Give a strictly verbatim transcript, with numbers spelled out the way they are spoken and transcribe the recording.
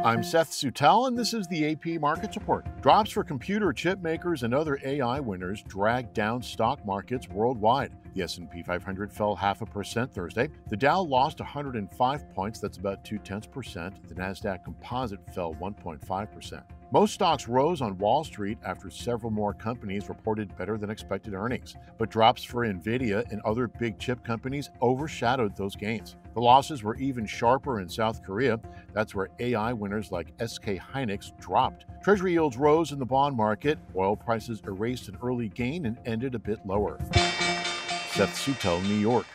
I'm Seth Sutel, and this is the A P Markets Report. Drops for computer chip makers and other A I winners dragged down stock markets worldwide. The S and P five hundred fell half a percent Thursday. The Dow lost one hundred five points, that's about two-tenths percent. The Nasdaq Composite fell one point five percent. Most stocks rose on Wall Street after several more companies reported better than expected earnings. But drops for Nvidia and other big chip companies overshadowed those gains. The losses were even sharper in South Korea. That's where A I winners like S K Hynix dropped. Treasury yields rose in the bond market. Oil prices erased an early gain and ended a bit lower. Seth Sutel, New York.